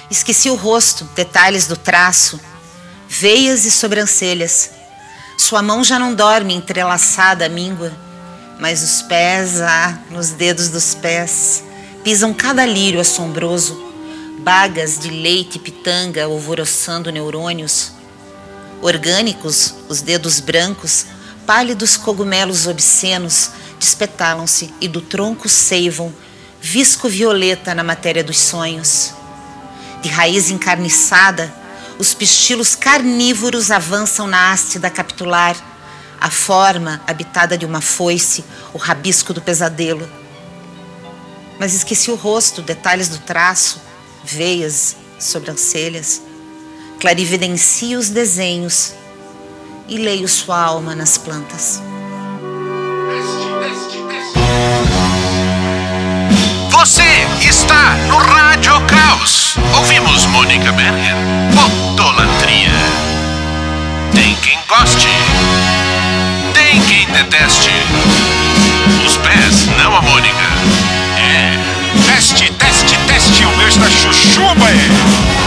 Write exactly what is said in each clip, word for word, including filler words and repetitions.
Esqueci o rosto, detalhes do traço, veias e sobrancelhas. Sua mão já não dorme entrelaçada à míngua, mas os pés, ah, nos dedos dos pés, pisam cada lírio assombroso, bagas de leite e pitanga alvoroçando neurônios. Orgânicos, os dedos brancos, pálidos cogumelos obscenos, despetalam-se e do tronco seivam visco violeta na matéria dos sonhos. De raiz encarniçada, os pistilos carnívoros avançam na haste da capitular, a forma habitada de uma foice, o rabisco do pesadelo. Mas esqueci o rosto, detalhes do traço, veias, sobrancelhas. Clarividencio os desenhos e leio sua alma nas plantas. Você está no Rádio Caos. Ouvimos Mônica Berger, Podolatria. Tem quem goste, tem quem deteste. Os pés, não a Mônica. É. Teste, teste, teste, o meu está chuchuba, é.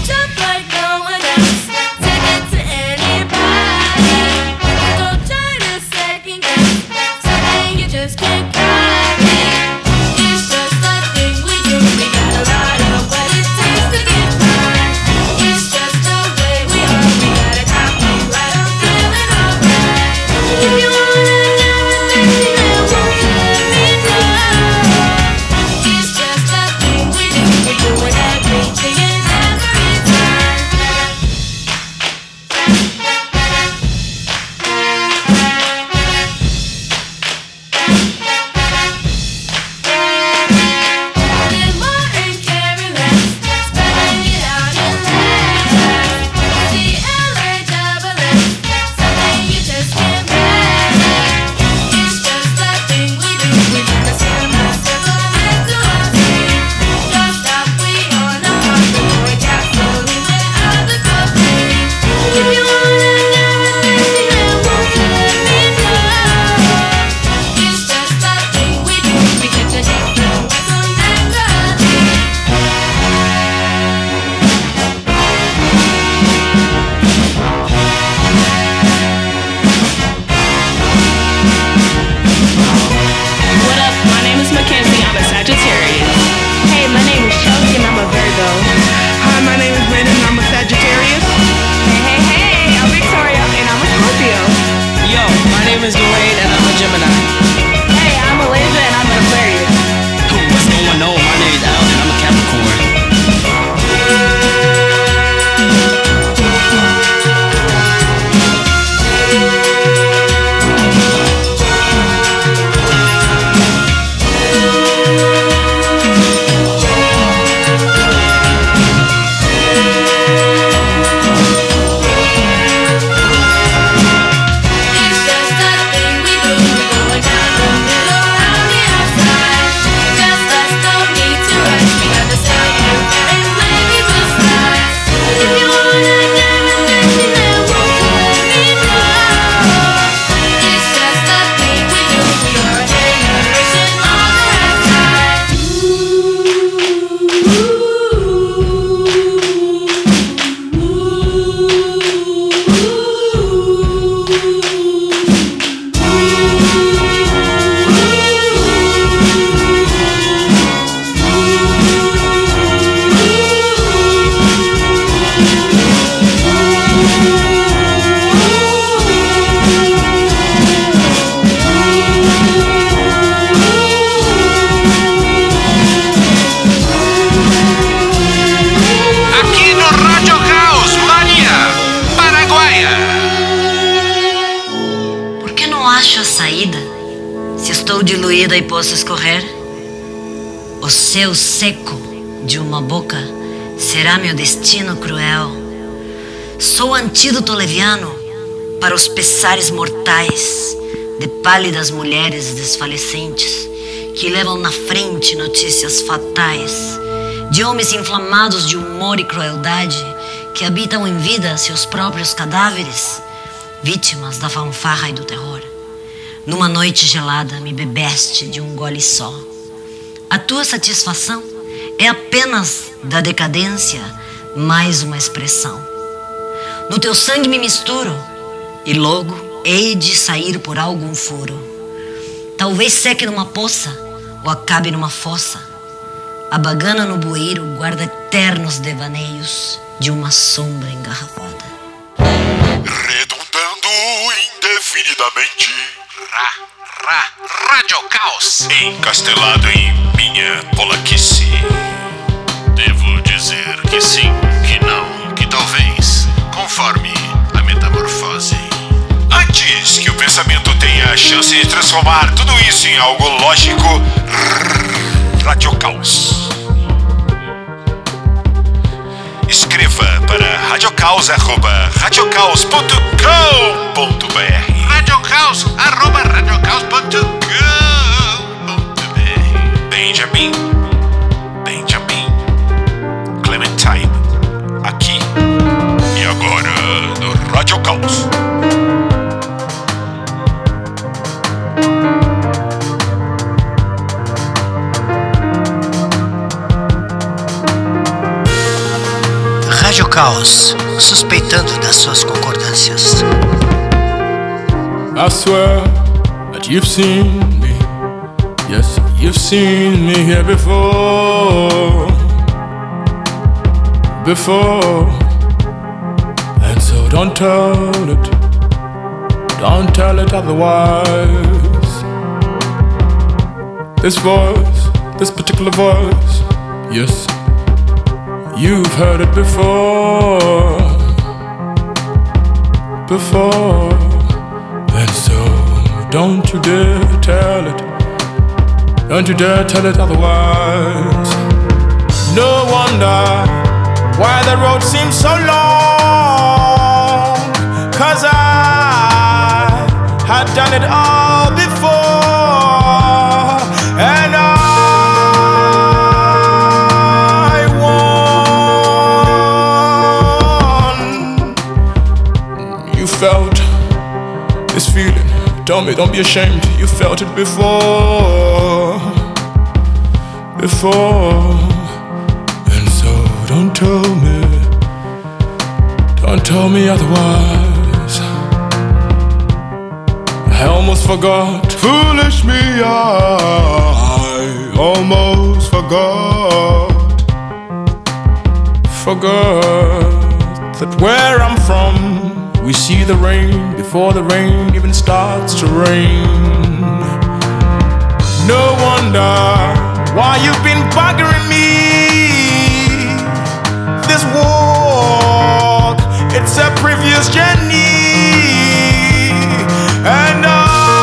E posso escorrer? O céu seco de uma boca será meu destino cruel. Sou antídoto leviano para os pesares mortais de pálidas mulheres desfalecentes que levam na frente notícias fatais de homens inflamados de humor e crueldade que habitam em vida seus próprios cadáveres, vítimas da fanfarra e do terror. Numa noite gelada me bebeste de um gole só. A tua satisfação é apenas da decadência, mais uma expressão. No teu sangue me misturo e logo hei de sair por algum furo. Talvez seque numa poça ou acabe numa fossa. A bagana no bueiro guarda eternos devaneios de uma sombra engarrafada. Redundando indefinidamente. Ra, ra, Rádio Caos. Encastelado em minha polaquice. Devo dizer que sim, que não, que talvez, conforme a metamorfose. Antes que o pensamento tenha a chance de transformar tudo isso em algo lógico, Rádio Caos. Escreva para radiocaos arroba radiocaos ponto com ponto br. Radiocaos arroba radiocaos ponto com ponto br. Benjamin, Benjamin, Clementine, aqui e agora no Rádio Caos. Rádio Caos, suspeitando das suas concordâncias. I swear that you've seen me. Yes, you've seen me here before. Before. And so don't tell it. Don't tell it otherwise. This voice, this particular voice, yes, you've heard it before, before, and so don't you dare tell it, don't you dare tell it otherwise. No wonder why the road seems so long, 'cause I had done it all before, and I felt this feeling. Tell me, don't be ashamed. You felt it before, before. And so don't tell me, don't tell me otherwise. I almost forgot, foolish me, I almost forgot, forgot that where I'm from, we see the rain before the rain even starts to rain. No wonder why you've been bugging me. This walk, it's a previous journey, and I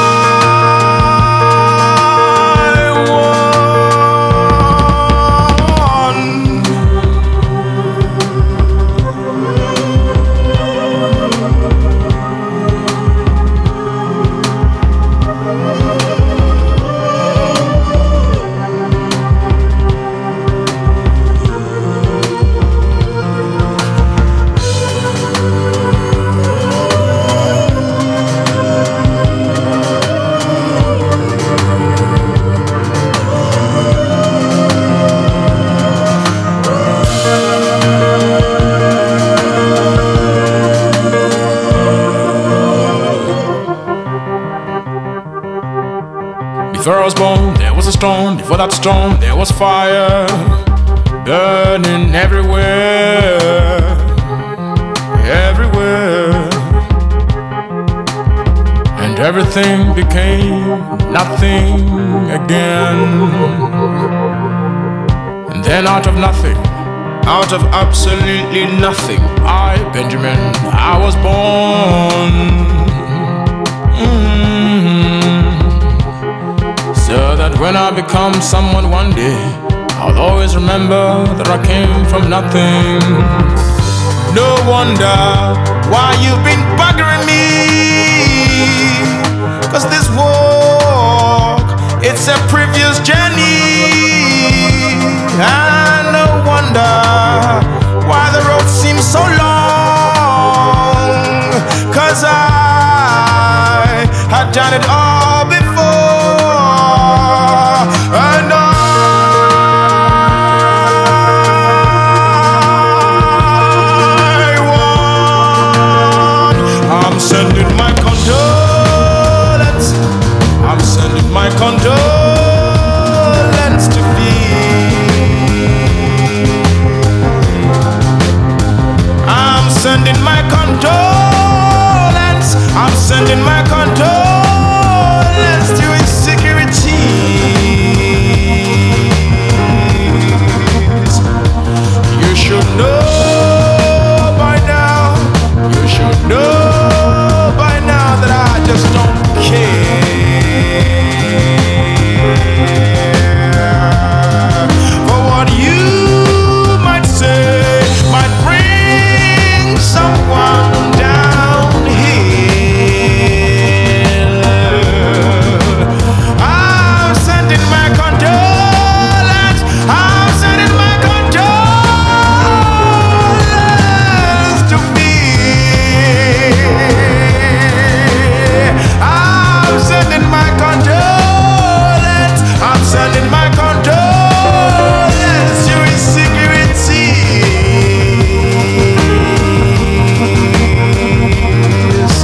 before I was born, there was a storm. Before that storm, there was fire burning everywhere, everywhere. And everything became nothing again. And then out of nothing, out of absolutely nothing, I, Benjamin, I was born. Mm-hmm. So that when I become someone one day, I'll always remember that I came from nothing. No wonder why you've been bugging me, 'cause this walk, it's a previous journey. And no wonder why the road seems so long, 'cause I had done it all before. And I should know by now. You should know by now that I just don't care for what you might say might bring someone down here. I'm sending my condolence. I'm sending my condolence to me. I'm sending my condolence. I'm sending my condolence to insecurities.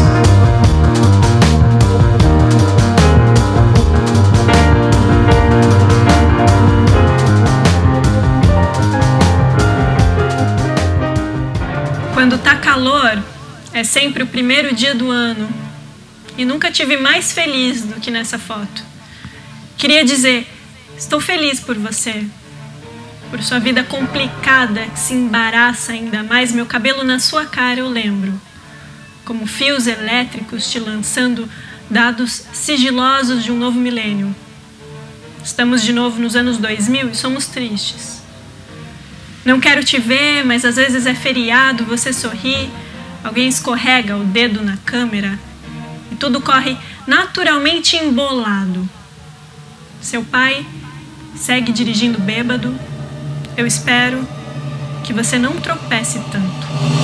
Quando tá calor, é sempre o primeiro dia do ano. E nunca tive mais feliz do que nessa foto. Queria dizer, estou feliz por você. Por sua vida complicada que se embaraça ainda mais. Meu cabelo na sua cara eu lembro. Como fios elétricos te lançando dados sigilosos de um novo milênio. Estamos de novo nos anos dois mil e somos tristes. Não quero te ver, mas às vezes é feriado, você sorri, alguém escorrega o dedo na câmera e tudo corre naturalmente embolado. Seu pai segue dirigindo bêbado. Eu espero que você não tropece tanto.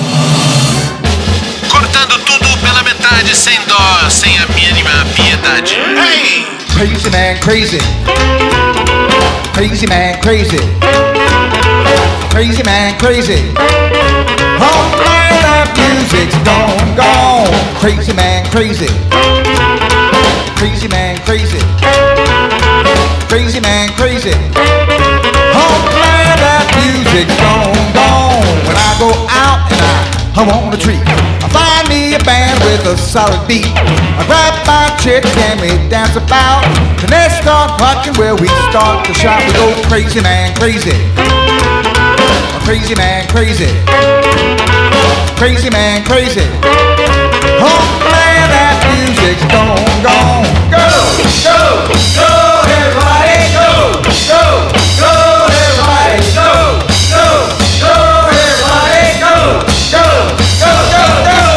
Cortando tudo pela metade, sem dó, sem a mínima piedade. Hey! Crazy man, crazy. Crazy man, crazy. Crazy man, crazy. Oh man, that music's gone, gone. Crazy man, crazy. Crazy man, crazy. Crazy man, crazy. Oh man, that music's gone, gone. When I go out and I hum on a tree, I find me a band with a solid beat. I grab my chick and we dance about. Then they start rocking where we start to shout. We go crazy man, crazy. Crazy man, crazy. Crazy man, crazy. Oh man, that music's gone, gone. Go, go, go, everybody, go, go, go, everybody, go, go, go, everybody, go, go, go, go, go.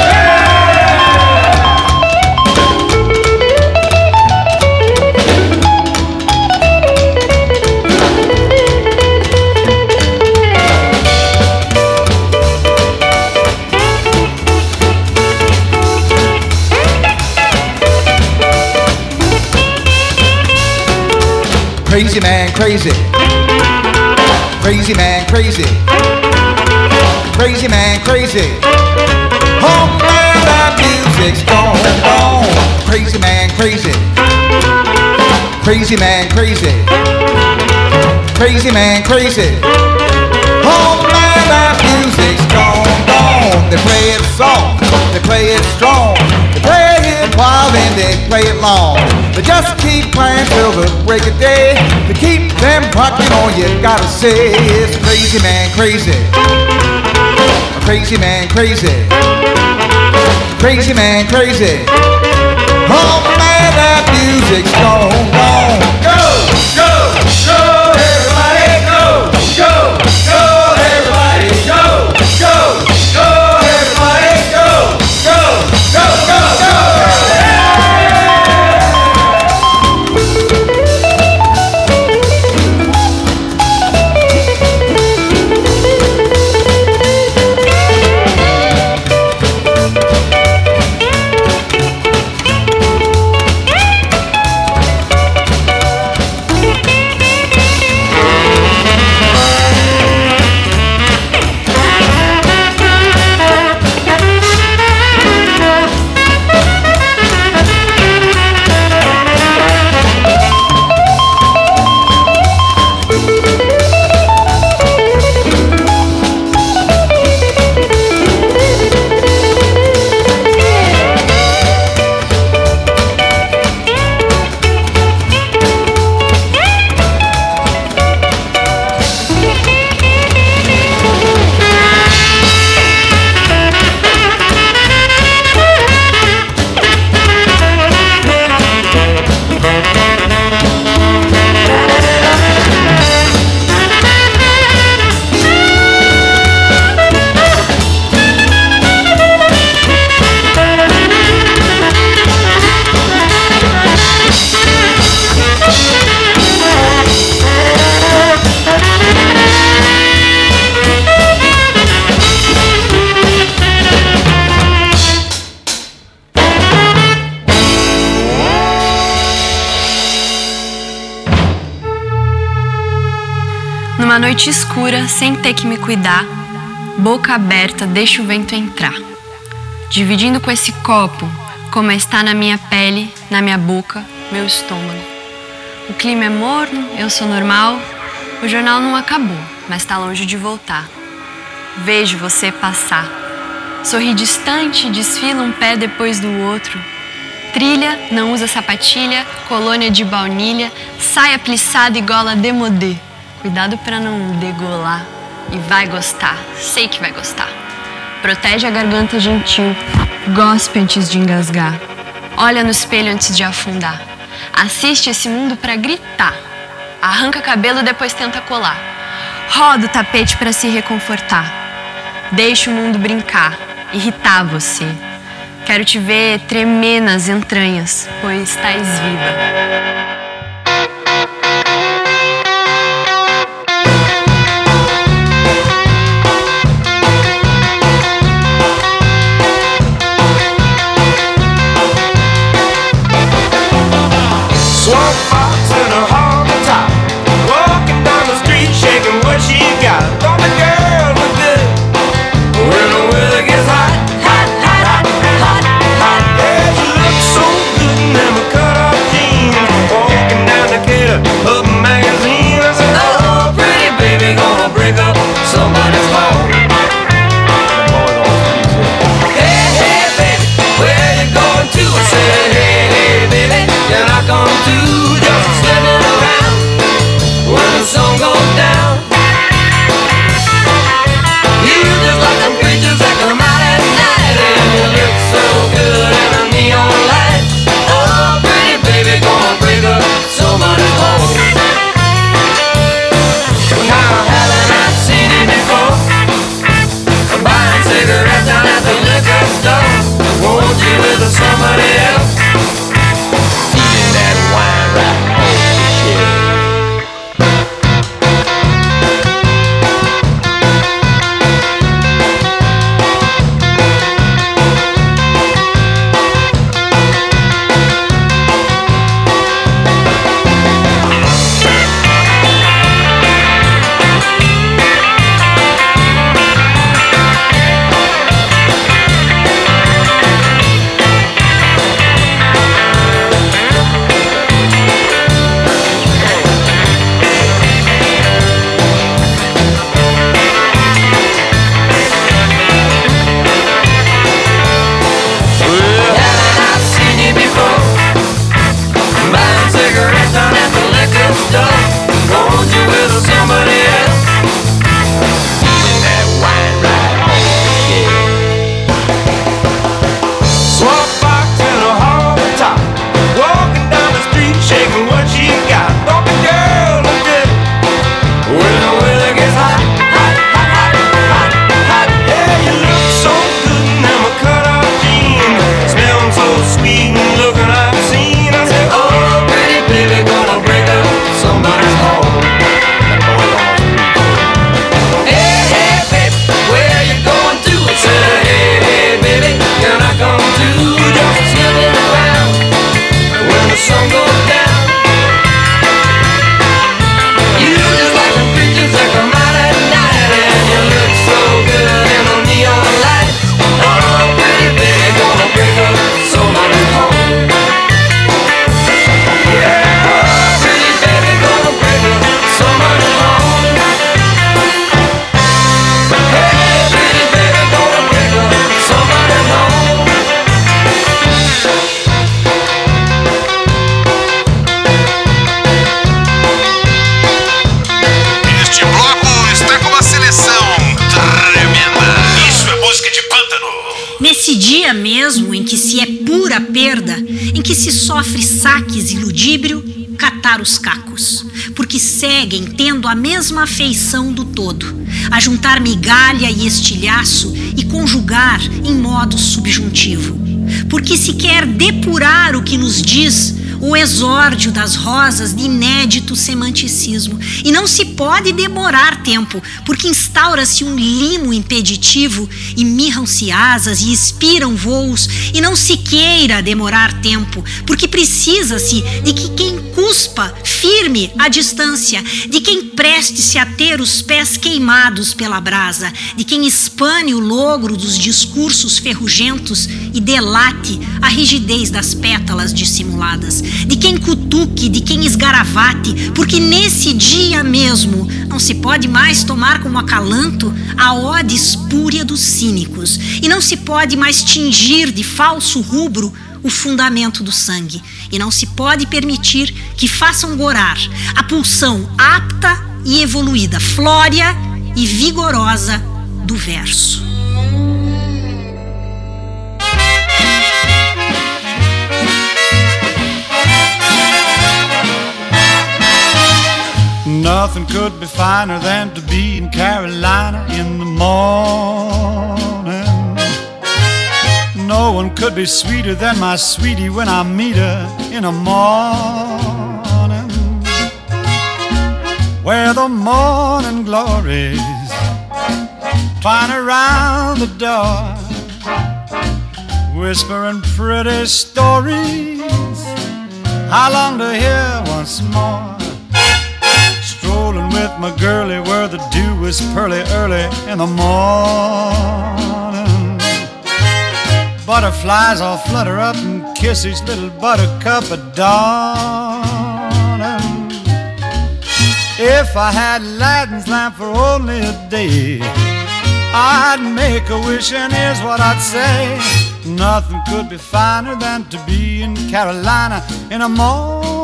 Crazy man, crazy. Crazy man, crazy. Crazy man, crazy. Oh man, that music's gone, gone. Crazy man, crazy. Crazy man, crazy. Crazy man, crazy. Oh man, that music's gone, gone. They play it soft, they play it strong. They play it wild and they play it long. They just keep playing till the break of day. To keep them rocking on, you gotta say it's crazy man, crazy. Crazy man, crazy. Crazy man, crazy. Oh man, that music's gone, gone. Go, go, go, everybody, go, go, go, everybody, go, go, go, everybody, go, go, go, go, go. Numa noite escura, sem ter que me cuidar, boca aberta, deixa o vento entrar. Dividindo com esse copo, como está na minha pele, na minha boca, meu estômago. O clima é morno, eu sou normal, o jornal não acabou, mas tá longe de voltar. Vejo você passar. Sorri distante, desfila um pé depois do outro. Trilha, não usa sapatilha, colônia de baunilha, saia plissada e gola demodê. Cuidado pra não degolar. E vai gostar, sei que vai gostar. Protege a garganta gentil, gospe antes de engasgar. Olha no espelho antes de afundar. Assiste esse mundo pra gritar. Arranca cabelo, depois tenta colar. Roda o tapete pra se reconfortar. Deixa o mundo brincar, irritar você. Quero te ver tremer nas entranhas, pois estás viva. Nesse dia mesmo em que se é pura perda, em que se sofre saques e ludíbrio, catar os cacos, porque seguem tendo a mesma afeição do todo, a juntar migalha e estilhaço e conjugar em modo subjuntivo. Porque se quer depurar o que nos diz o exórdio das rosas de inédito semanticismo. E não se pode demorar tempo, porque instaura-se um limo impeditivo e mirram-se asas e expiram voos, e não se queira demorar tempo, porque precisa-se de que quem cuspa firme a distância, de quem preste-se a ter os pés queimados pela brasa, de quem espane o logro dos discursos ferrugentos e delate a rigidez das pétalas dissimuladas, de quem cutuque, de quem esgaravate, porque nesse dia mesmo não se pode mais tomar como acalanto a ode espúria dos cínicos, e não se pode mais tingir de falso rubro o fundamento do sangue, e não se pode permitir que façam gorar a pulsão apta e evoluída, flória e vigorosa do verso. Nothing could be finer than to be in Carolina in the morning. No one could be sweeter than my sweetie when I meet her in the morning. Where the morning glories twine around the door, whispering pretty stories I long to hear once more. Strolling with my girlie where the dew is pearly early in the morning. Butterflies all flutter up and kiss each little buttercup at dawn. If I had Aladdin's lamp for only a day, I'd make a wish and here's what I'd say. Nothing could be finer than to be in Carolina in the morning.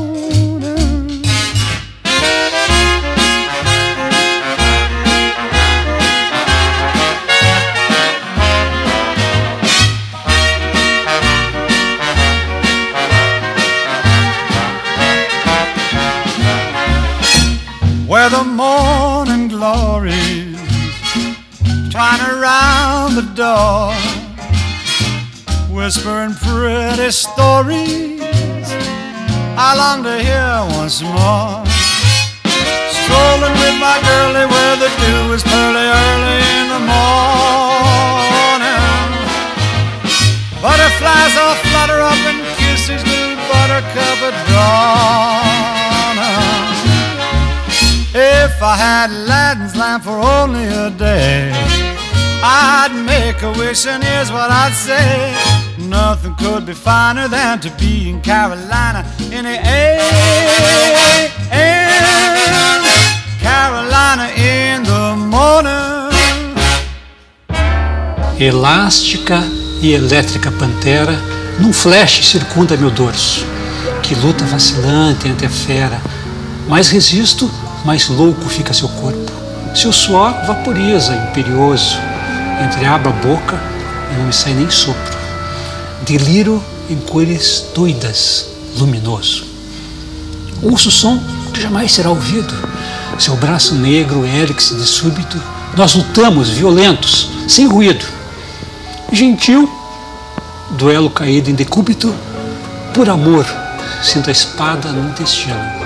Where the morning glories twine around the door, whispering pretty stories I long to hear once more. Strolling with my girlie where the dew is pearly early in the morning. Butterflies all flutter up and kiss each little buttercup at dawn. If I had Aladdin's lamp for only a day, I'd make a wish and here's what I'd say. Nothing could be finer than to be in Carolina in the A M Carolina in the morning. Elástica e elétrica pantera, num flash circunda meu dorso, que luta vacilante ante a fera. Mais resisto, mais louco fica seu corpo. Seu suor vaporiza, imperioso. Entreabro a boca e não me sai nem sopro. Deliro em cores doidas, luminoso. Ouço o som que jamais será ouvido. Seu braço negro ergue-se de súbito. Nós lutamos, violentos, sem ruído. Gentil, duelo caído em decúbito. Por amor, sinto a espada no intestino.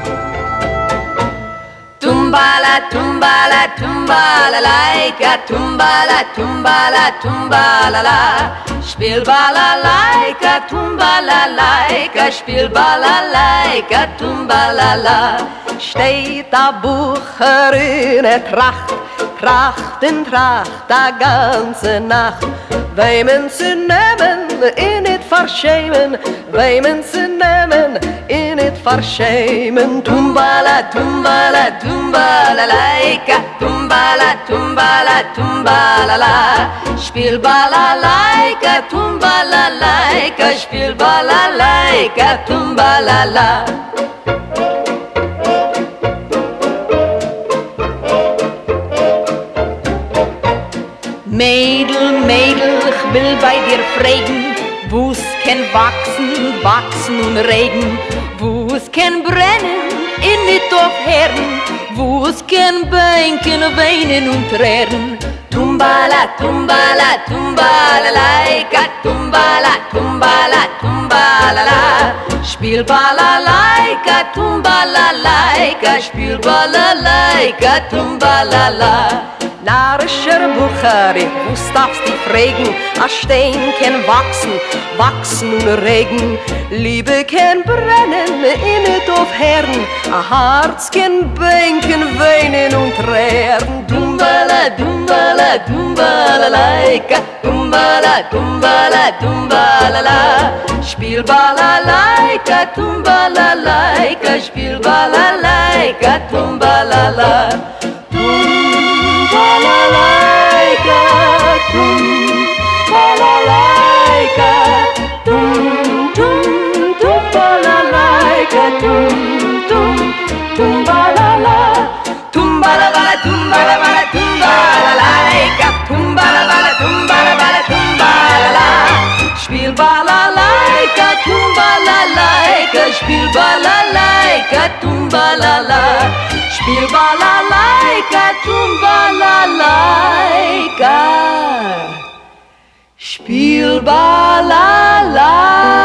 Tumbala, tumbala, tumbala, laika, tumbala, tumbala, tumbala, la. Spiel balalaika, tumbala, laika, spiel balalaika, tumbala, la. Steht a Bucherin, er tracht, tracht in Tracht, a ganze Nacht. Weimen zu nehmen, in it verschämen, weimen zu nehmen, in it verschämen. Tumbala, tumbala, tumbala, laika, tumbala, tumbala, tumbala, la. Spiel balalaika, tumbala, laika, spiel balalaika, tumbala, la. Mädel, Mädel, ich will bei dir fragen, wo's kann wachsen, wachsen und regen, wo's kann brennen, in nicht auf Herren, wo's kann bänken, weinen und tränen. Tumbala, tumbala, tumbala, laika, tumbala, tumbala, tumbala, la. Spiel balalaika, tumbala-laika, spiel balalaika, tumbala-la. Narischer Buchari, wo darfst die fragen? A Stein kann wachsen, wachsen und regen. Liebe kann brennen, innet auf Herren. A Herz kann bänken, weinen und trären. Dumbala, dumbala, dumbala, laika, dumbala, dumbala, dumbala, la. Spiel balalaika, tumbala, laika, spiel balalaika, tumbala, la. Tumbala-laika, tumbala-laika, tum, tum, tumbala-laika, tum, tum, tumbala-la. Tumbala-bala, tumbala-bala, tumbala-laika, tumbala-bala, tumbala-bala, tumbala-la. Spiel balalaika, tumbala-laika, spiel balalaika, tumbala-la. Spiel balalaika, tumbala-laika. Spiel balalaika.